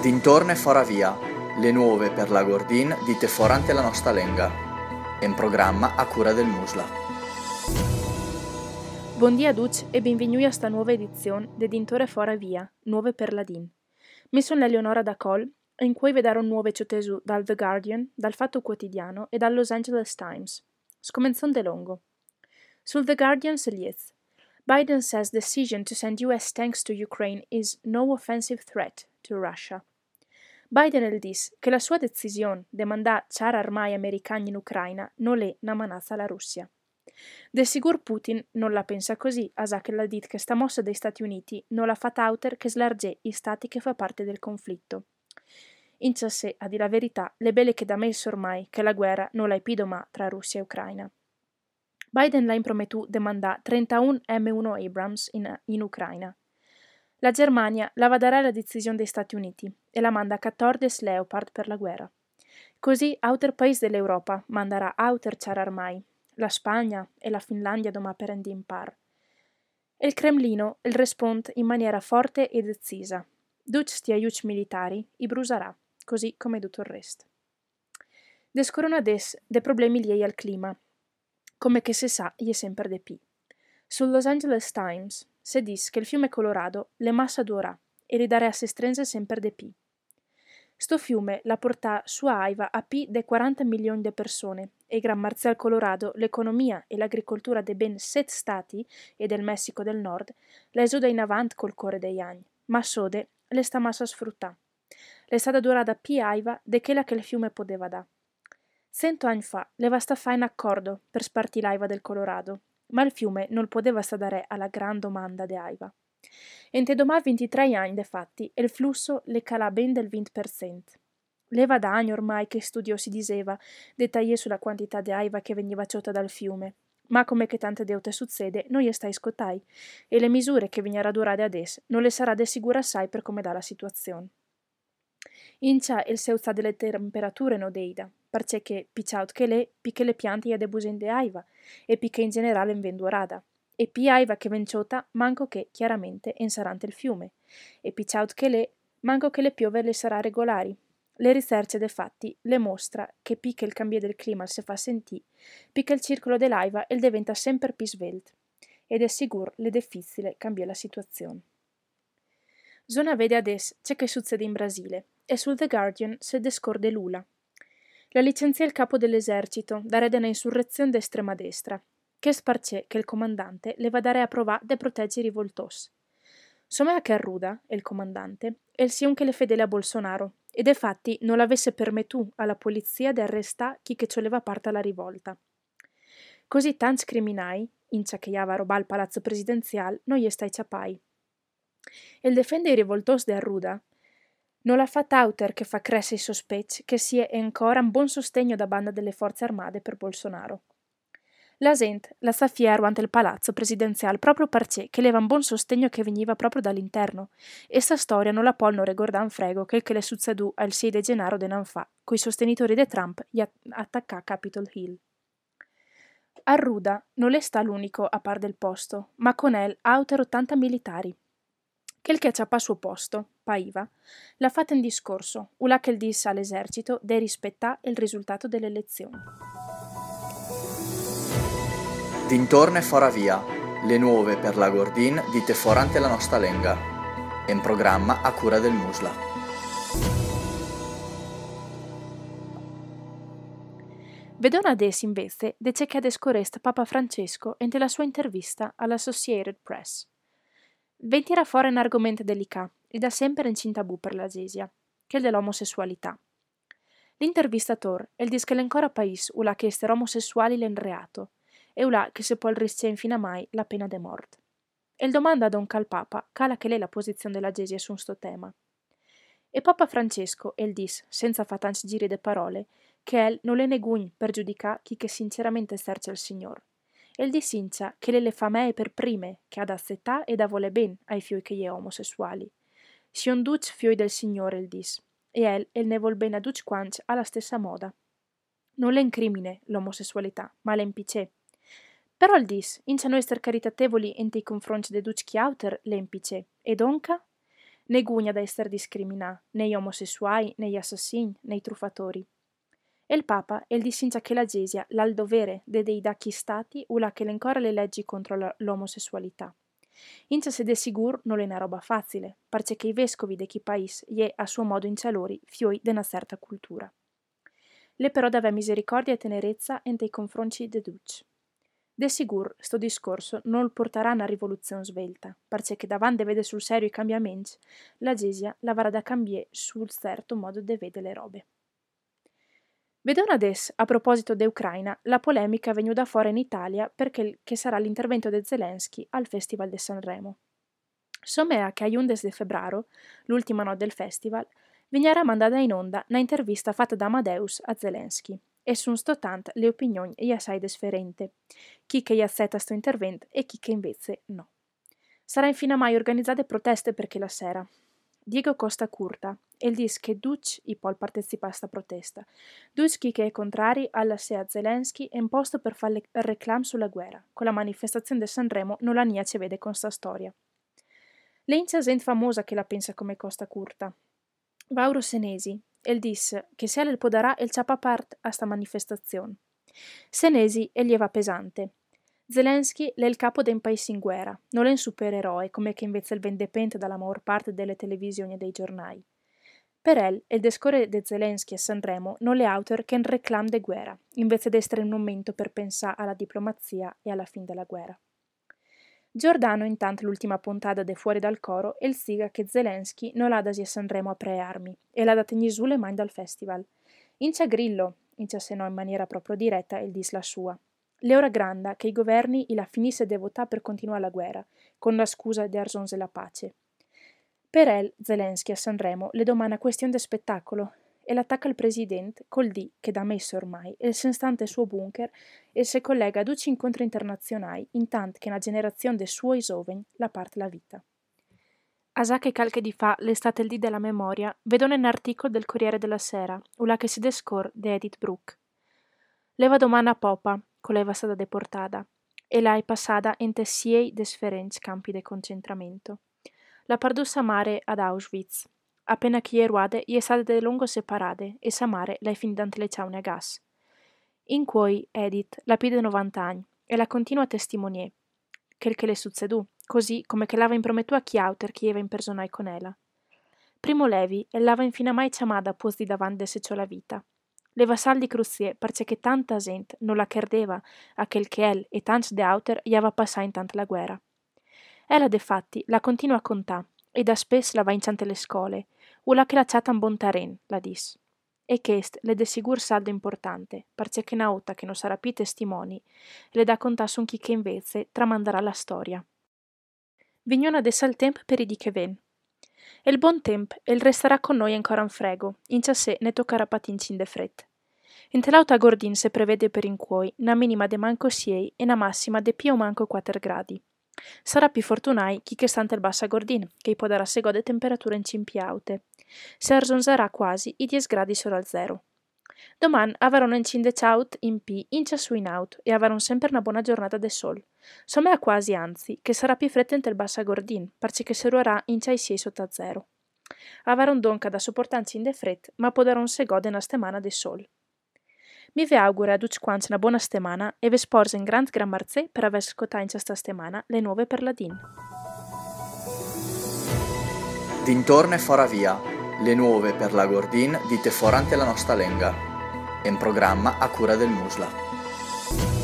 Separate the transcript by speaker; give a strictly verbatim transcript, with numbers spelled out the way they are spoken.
Speaker 1: Dintorno e fora via, le nuove per la Gordin dite forante la nostra lenga. In programma a cura del Musla.
Speaker 2: Buongiorno a tutti e benvenuti a questa nuova edizione di Dintorno e fora via, nuove per la Din. Mi sono Eleonora da Col, in cui vedrò nuove ciottesu dal The Guardian, dal Fatto Quotidiano e dal Los Angeles Times. Scomenzon de longo. Sul The Guardian si liez. Biden says decision to send U S tanks to Ukraine is no offensive threat to Russia. Biden el dis che la sua decisione di mandare char armai americani in Ucraina non è una manazza alla Russia. De sigur Putin non la pensa così, asa che l'ha dit che sta mossa dei Stati Uniti non la fa auter che slargè i stati che fa parte del conflitto. In sé, a dire la verità, le belle che da messo ormai che la guerra non la pido ma tra Russia e Ucraina. Biden l'ha impromettu de mandare trentuno M uno Abrams in, in Ucraina. La Germania la va darà la decisione dei Stati Uniti e la manda quattordici Leopard per la guerra. Così, auter paese dell'Europa manderà auter char armai, la Spagna e la Finlandia doma prendi in par. E il Cremlino il risponde in maniera forte e decisa. Duc sti aiuti militari i bruserà, così come tutto il resto. Descorona des de problemi liei al clima, come che se sa gli è sempre de pi. Sul Los Angeles Times si dice che il fiume Colorado le massa d'ora e le darà se strenze sempre de pi. Sto fiume la portà sua aiva a pi de quaranta milioni di persone e Gran Marcial Colorado l'economia e l'agricoltura de ben set stati e del Messico del Nord la esoda in avant col core degli anni, ma sode le sta massa sfruttà. Le sta da da pi aiva de quella che il fiume poteva da. Cento anni fa le va sta fa in accordo per sparti l'aiva del Colorado, ma il fiume non poteva sta dare alla gran domanda de aiva. Ente domà ventitré anni, de fatti, e il flusso le calà ben del venti per cento. Leva da anni ormai che studio si diceva, dettagli sulla quantità di aiva che veniva ciota dal fiume, ma come che tante deute succede, non gli stai scottai, e le misure che veniera durare adesso non le sarà de sicura assai per come dà la situazione. Incia il seuzza delle temperature no deida, perché che picciaut che le, picche le piante ia de busen de aiva, e picche in generale in vendurada. E pi aiva che venciota, manco che, chiaramente, ensarante il fiume. E picciaut che le, manco che le piove le sarà regolari. Le ricerche de fatti le mostra che pi che il cambio del clima se fa sentì, pi che il circolo dell'aiva il diventa sempre più svelt. Ed è sicuro le difficile cambia la situazione. Zona vede adesso c'è che succede in Brasile, e sul The Guardian se descorde Lula. La licenzia il capo dell'esercito, da re una insurrezione d'estrema destra, che sparce che il comandante le va dare a provà de proteggere i rivoltos. Somea che arruda, il comandante, e il sion che le fedele a Bolsonaro, ed è fatti non l'avesse permettu alla polizia di arrestare chi che cioleva parte alla rivolta. Così tanti criminai, incia che iava roba al palazzo presidenziale, non gli stai ciapai. E il difende i rivoltos de arruda, non l'ha fatta auter che fa crescere i sospetti che sia ancora un buon sostegno da banda delle forze armate per Bolsonaro. La gente la sa fiero ante il palazzo presidenziale proprio perché che leva un buon sostegno che veniva proprio dall'interno, e sta storia non la polno ricordare un frego che il che le succedù al sei di gennaio de nan fa, coi sostenitori di Trump gli attacca a Capitol Hill. Arruda non le sta l'unico a par del posto, ma con el auter ottanta militari. Quel che acciappa a suo posto, Paiva, l'ha fatta in discorso, ulà che il disse all'esercito de rispettà il risultato delle elezioni.
Speaker 1: Dintorno e fora via, le nuove per la Gordin dite forante la nostra lenga. In programma a cura del Musla.
Speaker 2: Vedona adesso invece de c'è che descoresta Papa Francesco ente la sua intervista all'Associated Press. Ventirà fuori un argomento delicato e da sempre in cintabù per la Gesia, che è dell'omosessualità. L'intervistatore el dice che l'ancora paese ulà che essere omosessuali l'en reato e ulà che se può rischiare fino a mai la pena de morte. E il domanda ad un cal Papa cala che lei la posizione della Gesia su sto tema. E Papa Francesco el dice, senza fa tanti giri de parole, che el non le negugn per giudicare chi che sinceramente serce il Signor. El disincia che le le fa me per prime che ad accettà e da vole ben ai fioi che gli è omosessuali. Sion duc fioi del Signore el dis, e el el ne vol ben a duc quanci alla stessa moda. Non le incrimine l'omosessualità, ma le impicè. Però il dis, incia noi esser caritatevoli ente i confronti de duc chi auter le impicè, ed onca? né gugna da essere discriminà, né gli omosessuali, né gli assassini, né i truffatori. E il Papa, el disincia che la Gesia l'ha il dovere de dei dacchi stati ula che l'encorre le leggi contro la, l'omosessualità. Incia se de sigur non è una roba facile, parce che i vescovi de chi país gli è a suo modo incialori fioi de una certa cultura. Le però deve misericordia e tenerezza ente i confronti de Duc. De sigur, sto discorso non porterà a una rivoluzione svelta, parce che davanti vede sul serio i cambiamenti, la Gesia l'avrà da cambiare sul certo modo de vede le robe. Vedete adesso, a proposito de Ucraina, la polemica è venuta fuori in Italia perché che sarà l'intervento di Zelensky al Festival di Sanremo. Somea che a undici di febbraio, l'ultima notte del festival, veniera mandata in onda una intervista fatta da Amadeus a Zelensky, e sono state le opinioni e assai differenti, chi che accetta questo intervento e chi che invece no. Sarà infine mai organizzate proteste perché la sera. Diego Costa Curta, e dice che Duc i può partecipare a questa protesta. Duc chi che è contrari alla se a Zelensky è imposto per fare il reclam sulla guerra, con la manifestazione di Sanremo non la nia ci vede con sta storia. Le c'è gente famosa che la pensa come Costa Curta. Vauro Senesi, el disse che se le podarà il ciapa part a sta manifestazione. Senesi e gli va pesante. Zelensky è il capo di un paese in guerra, non è un supereroe come che invece il vendepente dalla maggior parte delle televisioni e dei giornali. Per el, il discorso di Zelensky a Sanremo non è altro che un reclam de guerra, invece di essere un momento per pensare alla diplomazia e alla fine della guerra. Giordano, intanto l'ultima puntata de Fuori dal coro, e il siga che Zelensky non l'ha dasi a Sanremo a pre-armi, e l'ha da tenere su le mani dal festival. Incia grillo, incia se no in maniera proprio diretta, il dis la sua. Le ora granda che i governi la finisse de votare per continuare la guerra, con la scusa di arzonse la pace. Per el, Zelensky a Sanremo le domanda questione de spettacolo, e l'attacca il presidente col dì che da messo ormai e se stante suo bunker e se collega ad uci incontri internazionali intanto che una generazione de suoi giovani la parte la vita. A sa che calche di fa l'estate il dì della memoria vedo un articolo del Corriere della Sera ula che si descor de Edith Brooke. Leva domanda a popa coleva stata deportada e la è passata ente siei desferenti campi de concentramento. La pardussa mare ad Auschwitz. Appena chi eruade gli è state de lungo separate e sa mare l'hai finita ante le ciaune a gas. In cui Edith la pide novanta anni e la continua testimonier quel che le succedù, così come che l'ava impromettu a chi auter chi eva impersonai con ella. Primo Levi e l'ava infine mai chiamata pos di davanti se ciò la vita. Le vassalli cruzie parce che tanta gente non la credeva a quel che el e tanti de auter gli ava passai in tanta la guerra. Ella de fatti la continua a contà e da spes la va in ciante le scole, ula che la ciatan bontaren, la dis. E chest le de sigur saldo importante, parce che una volta che non sarà più testimoni, le da contà son chi che invece tramandarà la storia. Vignona adesso al temp per i di che ven. E il buon temp, el resterà con noi ancora un frego, in ciasè ne toccarà patincin de fret. In telauta Gordin se prevede per in cuoi, na minima de manco siei e na massima de più manco quattro gradi. Sarà più fortunai chi che stante il bassa Gordin, che i può dare a se gode temperature in cimpiaute. Se arzonzerà quasi i dieci gradi solo al zero. Doman avarono in cindeciaut in P incia su in out e avarono sempre una buona giornata de sol. Somea quasi anzi, che sarà più frettente il bassa Gordin, parce che se ruerà incia i sei sotto a zero. Avaron donca da sopportanzi in de fret, ma podaron se gode una stemana de sol. Mi ve auguro a tutti quanti una buona settimana e ve sporse in grand gran marzè per aver ascoltato in questa settimana le nuove per la D I N.
Speaker 1: Dintorno e fora via, le nuove per la Gordin dite forante la nostra lenga. È un programma a cura del Musla.